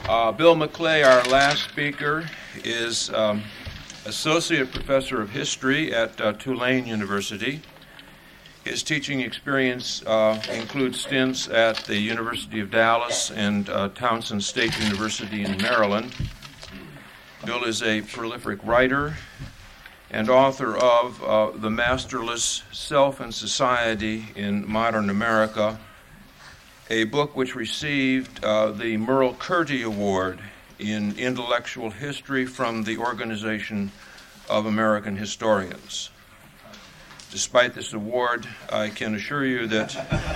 Bill McClay, our last speaker, is Associate Professor of History at Tulane University. His teaching experience includes stints at the University of Dallas and Towson State University in Maryland. Bill is a prolific writer and author of The Masterless Self and Society in Modern America, a book which received the Merle Curti Award in Intellectual History from the Organization of American Historians. Despite this award, I can assure you that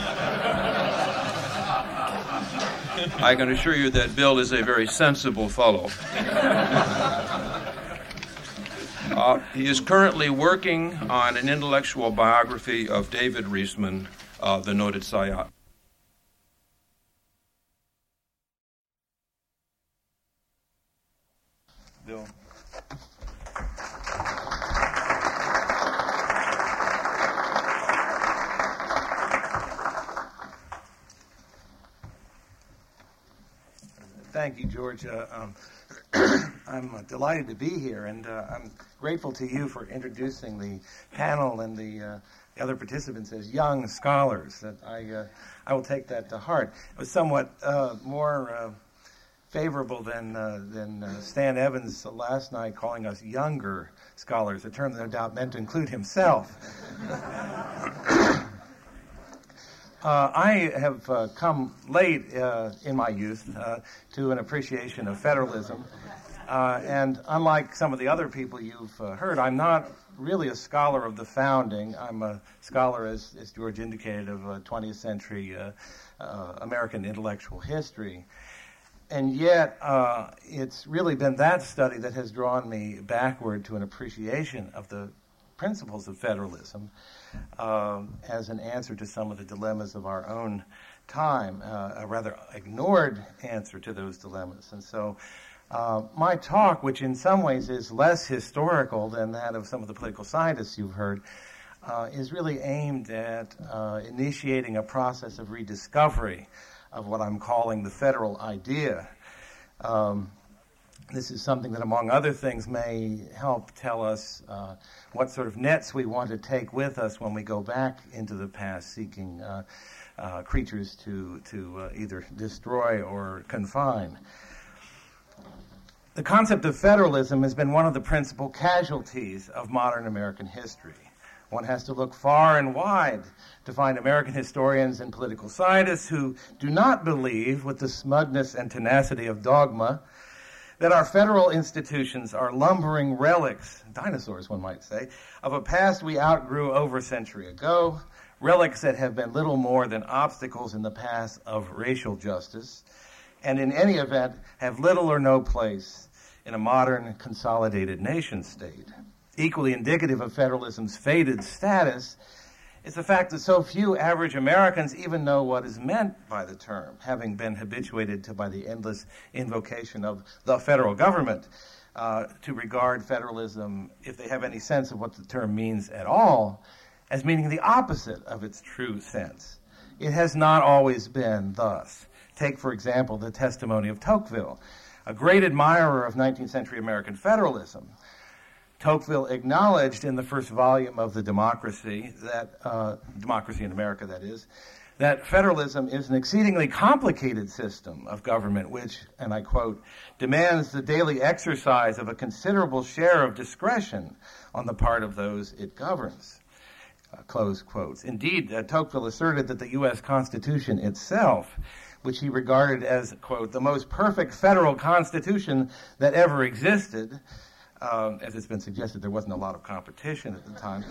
Bill is a very sensible fellow. He is currently working on an intellectual biography of David Reesman, the noted Sayat. Bill. Thank you, George. I'm delighted to be here, and I'm grateful to you for introducing the panel and the other participants as young scholars. That I will take that to heart. It was somewhat more favorable than Stan Evans last night calling us younger scholars, a term that no doubt meant to include himself. I have come late in my youth to an appreciation of federalism, and unlike some of the other people you've heard, I'm not really a scholar of the founding. I'm a scholar, as George indicated, of 20th century American intellectual history. And yet, it's really been that study that has drawn me backward to an appreciation of the principles of federalism as an answer to some of the dilemmas of our own time, a rather ignored answer to those dilemmas. And so my talk, which in some ways is less historical than that of some of the political scientists you've heard, is really aimed at initiating a process of rediscovery of what I'm calling the federal idea. This is something that, among other things, may help tell us what sort of nets we want to take with us when we go back into the past seeking creatures to either destroy or confine. The concept of federalism has been one of the principal casualties of modern American history. One has to look far and wide to find American historians and political scientists who do not believe, with the smugness and tenacity of dogma, that our federal institutions are lumbering relics, dinosaurs one might say, of a past we outgrew over a century ago, relics that have been little more than obstacles in the path of racial justice, and in any event have little or no place in a modern consolidated nation state. Equally indicative of federalism's faded status is the fact that so few average Americans even know what is meant by the term, having been habituated to by the endless invocation of the federal government to regard federalism, if they have any sense of what the term means at all, as meaning the opposite of its true sense. It has not always been thus. Take, for example, the testimony of Tocqueville, a great admirer of 19th century American federalism. Tocqueville acknowledged in the first volume of the Democracy, Democracy in America, that is, that federalism is an exceedingly complicated system of government which, and I quote, demands the daily exercise of a considerable share of discretion on the part of those it governs. Close quotes. Indeed, Tocqueville asserted that the U.S. Constitution itself, which he regarded as, quote, the most perfect federal constitution that ever existed, as it's been suggested, there wasn't a lot of competition at the time,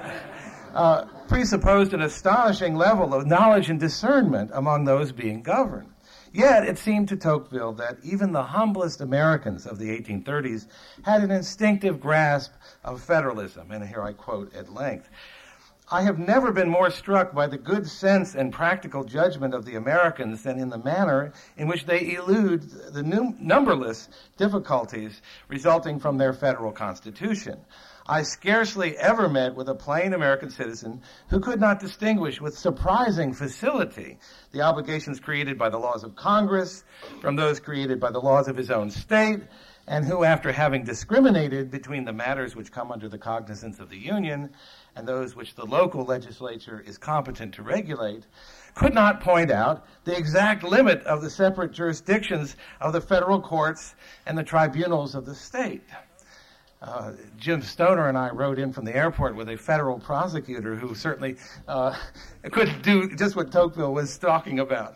but presupposed an astonishing level of knowledge and discernment among those being governed. Yet it seemed to Tocqueville that even the humblest Americans of the 1830s had an instinctive grasp of federalism, and here I quote at length. I have never been more struck by the good sense and practical judgment of the Americans than in the manner in which they elude the numberless difficulties resulting from their federal constitution. I scarcely ever met with a plain American citizen who could not distinguish with surprising facility the obligations created by the laws of Congress from those created by the laws of his own state, and who, after having discriminated between the matters which come under the cognizance of the Union and those which the local legislature is competent to regulate, could not point out the exact limit of the separate jurisdictions of the federal courts and the tribunals of the state. Jim Stoner and I rode in from the airport with a federal prosecutor who certainly could do just what Tocqueville was talking about.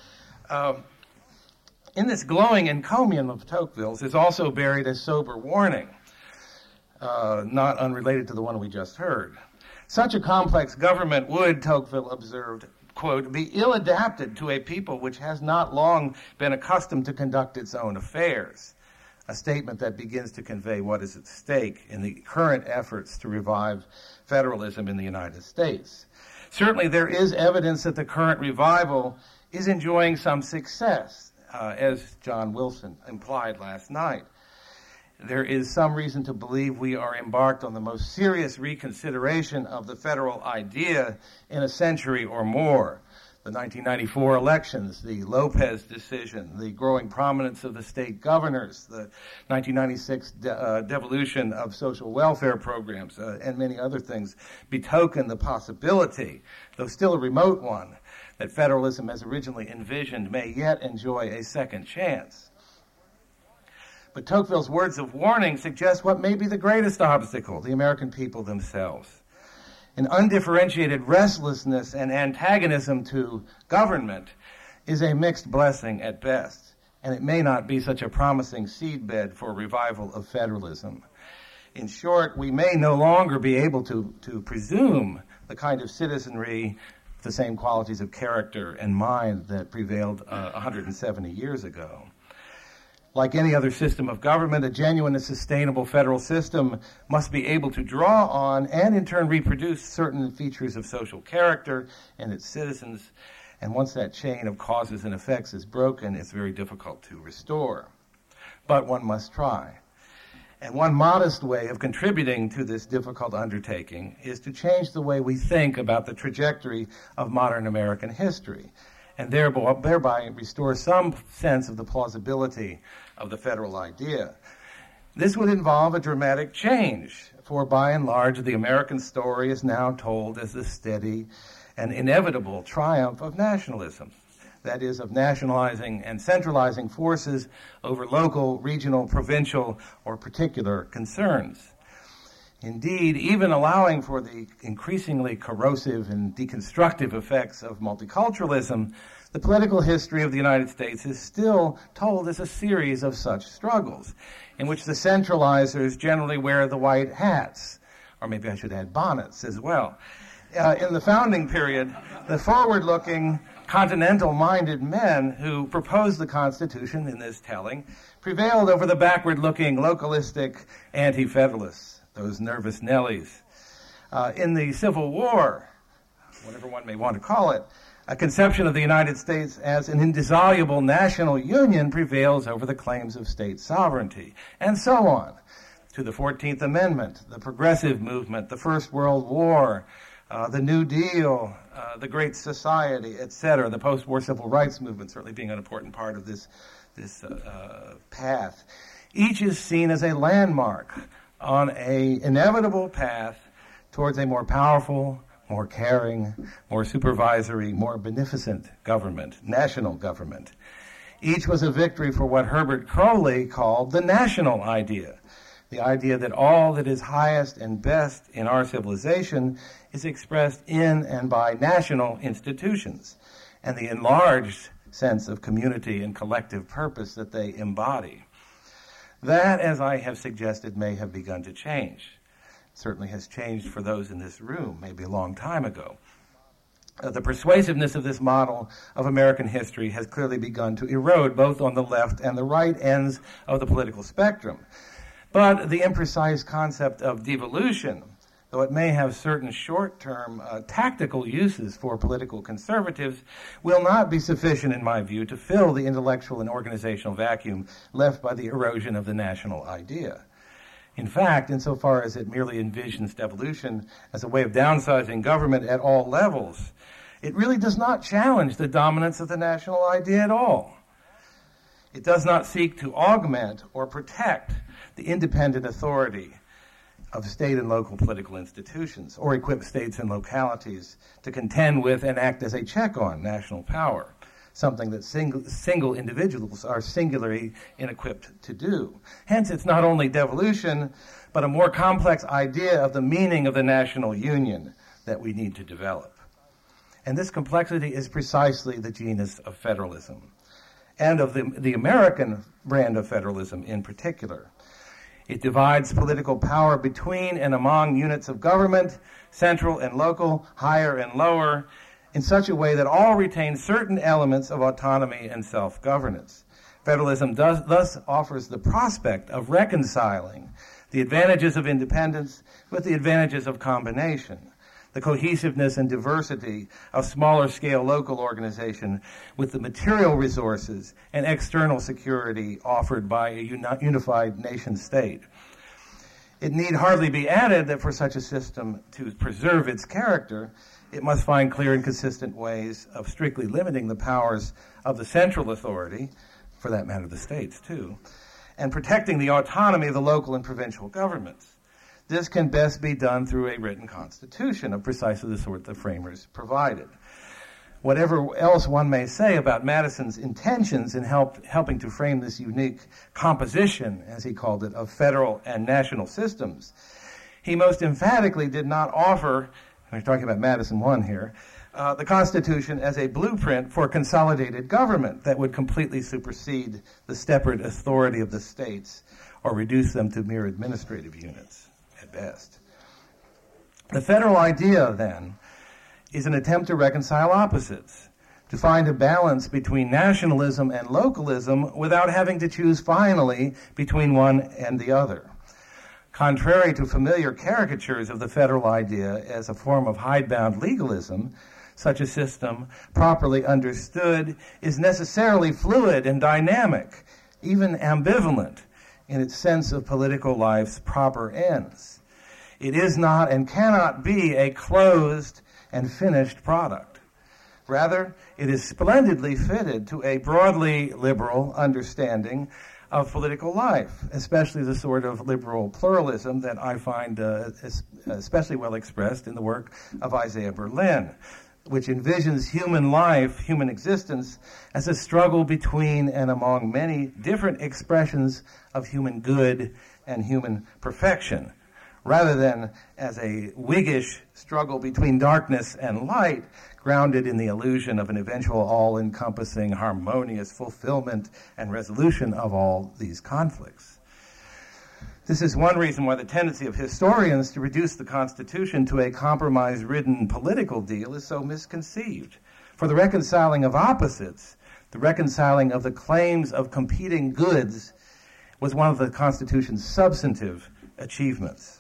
In this glowing encomium of Tocqueville's is also buried a sober warning, not unrelated to the one we just heard. Such a complex government would, Tocqueville observed, quote, be ill-adapted to a people which has not long been accustomed to conduct its own affairs. A statement that begins to convey what is at stake in the current efforts to revive federalism in the United States. Certainly there is evidence that the current revival is enjoying some success, as John Wilson implied last night. There is some reason to believe we are embarked on the most serious reconsideration of the federal idea in a century or more. The 1994 elections, the Lopez decision, the growing prominence of the state governors, the 1996 devolution of social welfare programs, and many other things betoken the possibility, though still a remote one, that federalism as originally envisioned may yet enjoy a second chance. But Tocqueville's words of warning suggest what may be the greatest obstacle, the American people themselves. An undifferentiated restlessness and antagonism to government is a mixed blessing at best, and it may not be such a promising seedbed for revival of federalism. In short, we may no longer be able to presume the kind of citizenry, the same qualities of character and mind that prevailed 170 years ago. Like any other system of government, a genuine and sustainable federal system must be able to draw on and in turn reproduce certain features of social character and its citizens. And once that chain of causes and effects is broken, it's very difficult to restore. But one must try. And one modest way of contributing to this difficult undertaking is to change the way we think about the trajectory of modern American history, and thereby restore some sense of the plausibility of the federal idea. This would involve a dramatic change, for by and large, the American story is now told as the steady and inevitable triumph of nationalism. That is, of nationalizing and centralizing forces over local, regional, provincial, or particular concerns. Indeed, even allowing for the increasingly corrosive and deconstructive effects of multiculturalism, the political history of the United States is still told as a series of such struggles, in which the centralizers generally wear the white hats, or maybe I should add bonnets as well. In the founding period, the forward-looking, continental-minded men who proposed the Constitution in this telling prevailed over the backward-looking, localistic anti-federalists, those nervous Nellies. In the Civil War, whatever one may want to call it, a conception of the United States as an indissoluble national union prevails over the claims of state sovereignty, and so on, to the 14th Amendment, the Progressive Movement, the First World War, the New Deal, the Great Society, etc., the post-war civil rights movement certainly being an important part of this path. Each is seen as a landmark on an inevitable path towards a more powerful, more caring, more supervisory, more beneficent government, national government. Each was a victory for what Herbert Croly called the national idea, the idea that all that is highest and best in our civilization is expressed in and by national institutions, and the enlarged sense of community and collective purpose that they embody. That, as I have suggested, may have begun to change. Certainly has changed for those in this room, maybe a long time ago. The persuasiveness of this model of American history has clearly begun to erode both on the left and the right ends of the political spectrum. But the imprecise concept of devolution, though it may have certain short-term tactical uses for political conservatives, will not be sufficient, in my view, to fill the intellectual and organizational vacuum left by the erosion of the national idea. In fact, insofar as it merely envisions devolution as a way of downsizing government at all levels, it really does not challenge the dominance of the national idea at all. It does not seek to augment or protect the independent authority of state and local political institutions, or equip states and localities to contend with and act as a check on national power, something that single individuals are singularly inequipped to do. Hence, it's not only devolution, but a more complex idea of the meaning of the national union that we need to develop. And this complexity is precisely the genus of federalism, and of the American brand of federalism in particular. It divides political power between and among units of government, central and local, higher and lower, in such a way that all retain certain elements of autonomy and self-governance. Federalism thus offers the prospect of reconciling the advantages of independence with the advantages of combination, the cohesiveness and diversity of smaller-scale local organization with the material resources and external security offered by a unified nation-state. It need hardly be added that for such a system to preserve its character, it must find clear and consistent ways of strictly limiting the powers of the central authority, for that matter the states too, and protecting the autonomy of the local and provincial governments. This can best be done through a written constitution of precisely the sort the framers provided. Whatever else one may say about Madison's intentions in helping to frame this unique composition, as he called it, of federal and national systems, he most emphatically did not offer, we're talking about Madison 1 here, the Constitution as a blueprint for consolidated government that would completely supersede the separate authority of the states or reduce them to mere administrative units. Best. The federal idea, then, is an attempt to reconcile opposites, to find a balance between nationalism and localism without having to choose finally between one and the other. Contrary to familiar caricatures of the federal idea as a form of hidebound legalism, such a system, properly understood, is necessarily fluid and dynamic, even ambivalent in its sense of political life's proper ends. It is not and cannot be a closed and finished product. Rather, it is splendidly fitted to a broadly liberal understanding of political life, especially the sort of liberal pluralism that I find especially well expressed in the work of Isaiah Berlin, which envisions human life, human existence, as a struggle between and among many different expressions of human good and human perfection, rather than as a Whiggish struggle between darkness and light, grounded in the illusion of an eventual all-encompassing, harmonious fulfillment and resolution of all these conflicts. This is one reason why the tendency of historians to reduce the Constitution to a compromise-ridden political deal is so misconceived. For the reconciling of opposites, the reconciling of the claims of competing goods, was one of the Constitution's substantive achievements.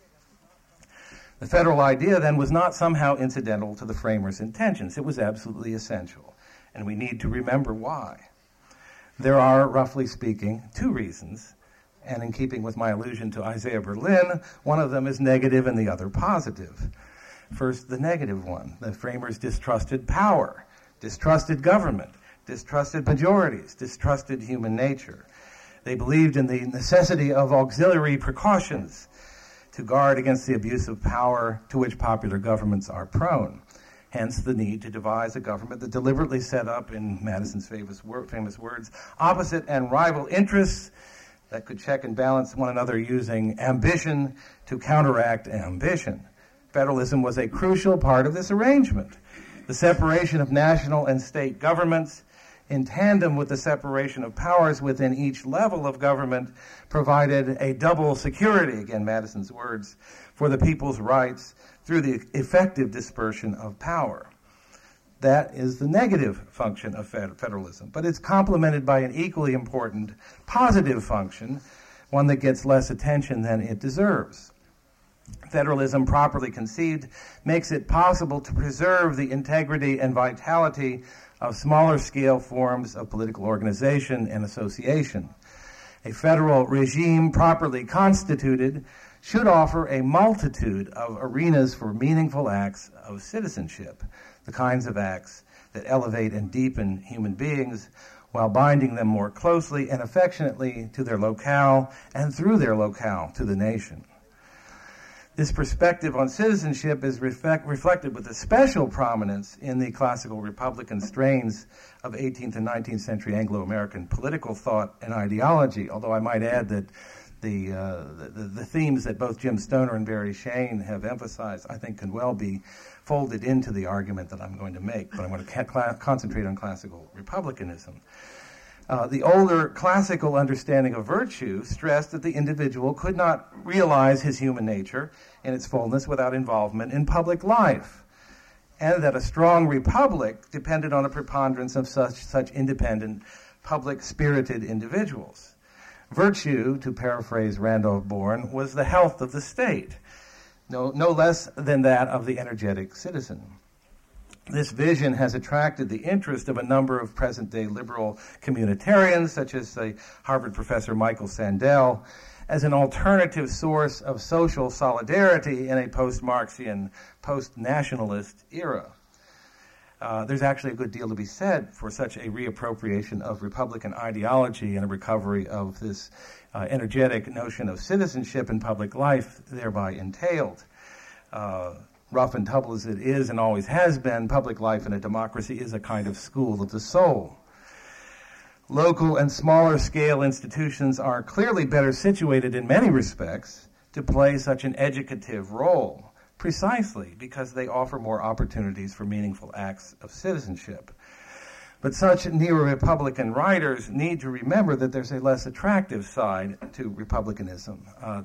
The federal idea, then, was not somehow incidental to the framers' intentions. It was absolutely essential, and we need to remember why. There are, roughly speaking, two reasons, and in keeping with my allusion to Isaiah Berlin, one of them is negative and the other positive. First, the negative one. The framers distrusted power, distrusted government, distrusted majorities, distrusted human nature. They believed in the necessity of auxiliary precautions to guard against the abuse of power to which popular governments are prone. Hence the need to devise a government that deliberately set up, in Madison's famous words, opposite and rival interests that could check and balance one another using ambition to counteract ambition. Federalism was a crucial part of this arrangement. The separation of national and state governments, in tandem with the separation of powers within each level of government, provided a double security, again Madison's words, for the people's rights through the effective dispersion of power. That is the negative function of federalism, but it's complemented by an equally important positive function, one that gets less attention than it deserves. Federalism, properly conceived, makes it possible to preserve the integrity and vitality of smaller scale forms of political organization and association. A federal regime properly constituted should offer a multitude of arenas for meaningful acts of citizenship, the kinds of acts that elevate and deepen human beings while binding them more closely and affectionately to their locale and through their locale to the nation. This perspective on citizenship is reflected with a special prominence in the classical Republican strains of 18th and 19th century Anglo-American political thought and ideology, although I might add that the themes that both Jim Stoner and Barry Shane have emphasized, I think, can well be folded into the argument that I'm going to make, but I'm going to concentrate on classical republicanism. The older classical understanding of virtue stressed that the individual could not realize his human nature in its fullness without involvement in public life, and that a strong republic depended on a preponderance of such independent, public-spirited individuals. Virtue, to paraphrase Randolph Bourne, was the health of the state, no less than that of the energetic citizen. This vision has attracted the interest of a number of present-day liberal communitarians, such as the Harvard professor Michael Sandel, as an alternative source of social solidarity in a post-Marxian, post-nationalist era. There's actually a good deal to be said for such a reappropriation of Republican ideology and a recovery of this energetic notion of citizenship in public life thereby entailed. Rough and tumble as it is and always has been, public life in a democracy is a kind of school of the soul. Local and smaller scale institutions are clearly better situated in many respects to play such an educative role, precisely because they offer more opportunities for meaningful acts of citizenship. But such neo-Republican writers need to remember that there's a less attractive side to republicanism.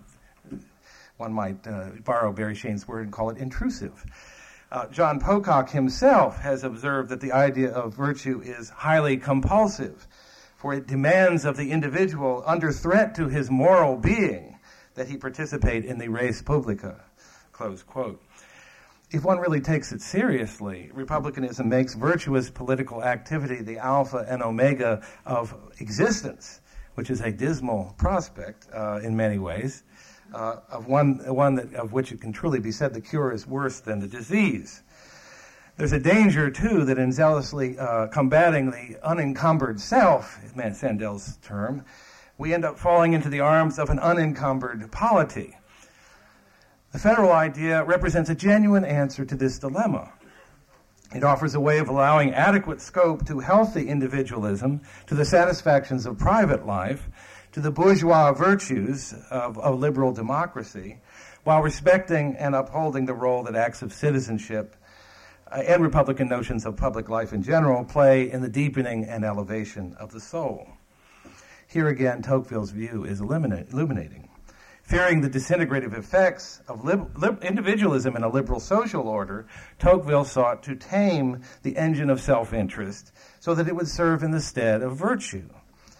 One might borrow Barry Shane's word and call it intrusive. John Pocock himself has observed that the idea of virtue is highly compulsive, for it demands of the individual, under threat to his moral being, that he participate in the res publica, close quote. If one really takes it seriously, republicanism makes virtuous political activity the alpha and omega of existence, which is a dismal prospect in many ways. Of which it can truly be said the cure is worse than the disease. There's a danger, too, that in zealously combating the unencumbered self, Sandel's term, we end up falling into the arms of an unencumbered polity. The federal idea represents a genuine answer to this dilemma. It offers a way of allowing adequate scope to healthy individualism, to the satisfactions of private life, to the bourgeois virtues of liberal democracy, while respecting and upholding the role that acts of citizenship and Republican notions of public life in general play in the deepening and elevation of the soul. Here again, Tocqueville's view is illuminating. Fearing the disintegrative effects of individualism in a liberal social order, Tocqueville sought to tame the engine of self-interest so that it would serve in the stead of virtue.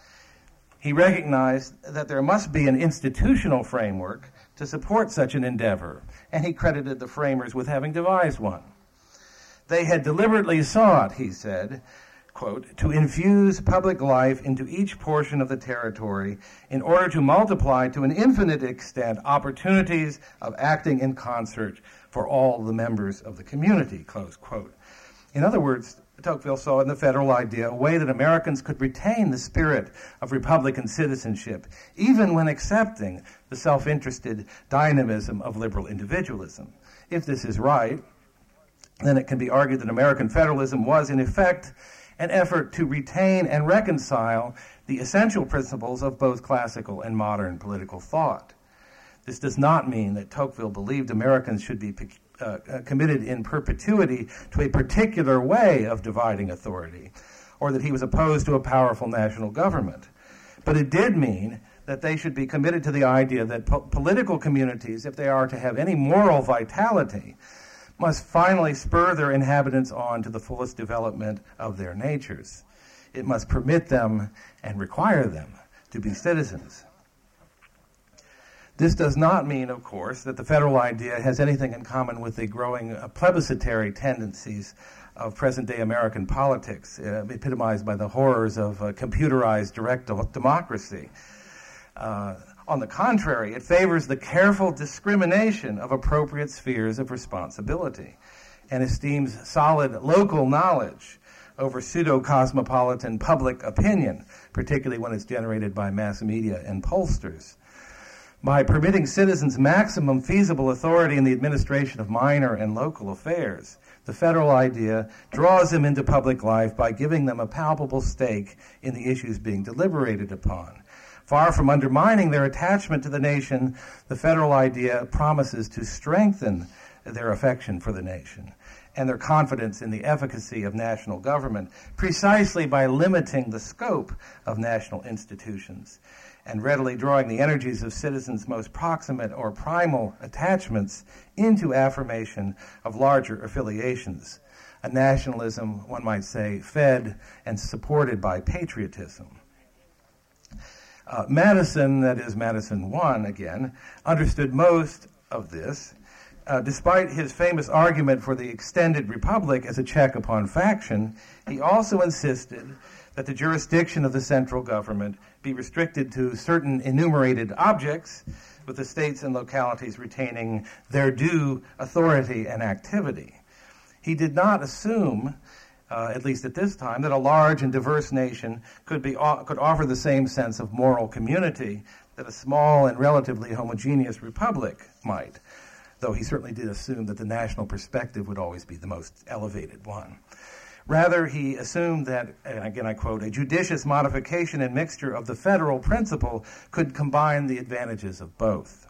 He recognized that there must be an institutional framework to support such an endeavor, and he credited the framers with having devised one. They had deliberately sought, he said, quote, to infuse public life into each portion of the territory in order to multiply to an infinite extent opportunities of acting in concert for all the members of the community, close quote. In other words, Tocqueville saw in the federal idea a way that Americans could retain the spirit of Republican citizenship, even when accepting the self-interested dynamism of liberal individualism. If this is right, then it can be argued that American federalism was, in effect, an effort to retain and reconcile the essential principles of both classical and modern political thought. This does not mean that Tocqueville believed Americans should be committed in perpetuity to a particular way of dividing authority, or that he was opposed to a powerful national government. But it did mean that they should be committed to the idea that political communities, if they are to have any moral vitality, must finally spur their inhabitants on to the fullest development of their natures. It must permit them and require them to be citizens. This does not mean, of course, that the federal idea has anything in common with the growing plebiscitary tendencies of present-day American politics, epitomized by the horrors of computerized direct democracy. On the contrary, it favors the careful discrimination of appropriate spheres of responsibility and esteems solid local knowledge over pseudo-cosmopolitan public opinion, particularly when it's generated by mass media and pollsters. By permitting citizens maximum feasible authority in the administration of minor and local affairs, the federal idea draws them into public life by giving them a palpable stake in the issues being deliberated upon. Far from undermining their attachment to the nation, the federal idea promises to strengthen their affection for the nation and their confidence in the efficacy of national government precisely by limiting the scope of national institutions and readily drawing the energies of citizens' most proximate or primal attachments into affirmation of larger affiliations, a nationalism, one might say, fed and supported by patriotism. Madison, that is Madison I again, understood most of this. Despite his famous argument for the extended republic as a check upon faction, he also insisted that the jurisdiction of the central government be restricted to certain enumerated objects, with the states and localities retaining their due authority and activity. He did not assume, at least at this time, that a large and diverse nation could offer the same sense of moral community that a small and relatively homogeneous republic might, though he certainly did assume that the national perspective would always be the most elevated one. Rather, he assumed that, and again I quote, a judicious modification and mixture of the federal principle could combine the advantages of both.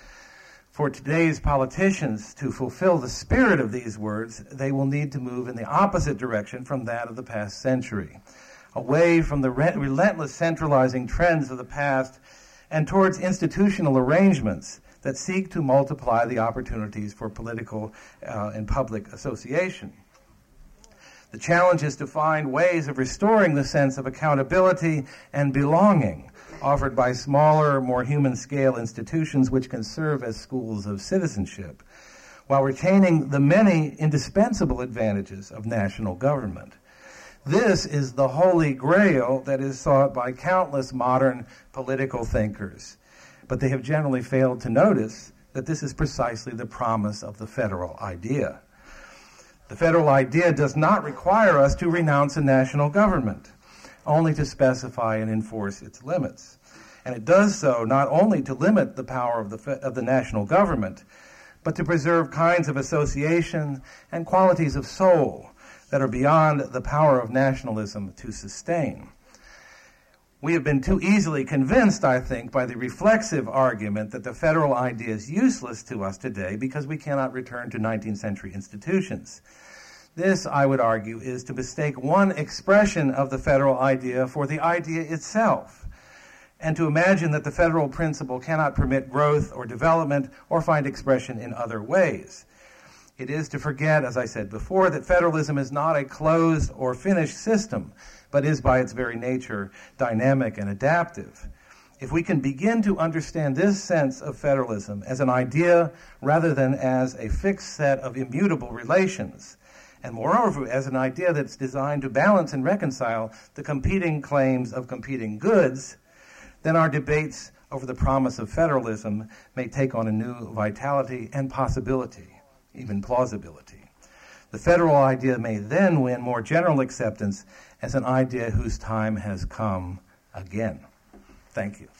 For today's politicians to fulfill the spirit of these words, they will need to move in the opposite direction from that of the past century, away from the relentless centralizing trends of the past and towards institutional arrangements that seek to multiply the opportunities for political and public association. The challenge is to find ways of restoring the sense of accountability and belonging offered by smaller, more human-scale institutions which can serve as schools of citizenship, while retaining the many indispensable advantages of national government. This is the holy grail that is sought by countless modern political thinkers, but they have generally failed to notice that this is precisely the promise of the federal idea. The federal idea does not require us to renounce a national government, only to specify and enforce its limits. And it does so not only to limit the power of the national government, but to preserve kinds of association and qualities of soul that are beyond the power of nationalism to sustain. We have been too easily convinced, I think, by the reflexive argument that the federal idea is useless to us today because we cannot return to 19th century institutions. This, I would argue, is to mistake one expression of the federal idea for the idea itself, and to imagine that the federal principle cannot permit growth or development or find expression in other ways. It is to forget, as I said before, that federalism is not a closed or finished system, but is by its very nature dynamic and adaptive. If we can begin to understand this sense of federalism as an idea rather than as a fixed set of immutable relations, and moreover as an idea that's designed to balance and reconcile the competing claims of competing goods, then our debates over the promise of federalism may take on a new vitality and possibility, even plausibility. The federal idea may then win more general acceptance as an idea whose time has come again. Thank you.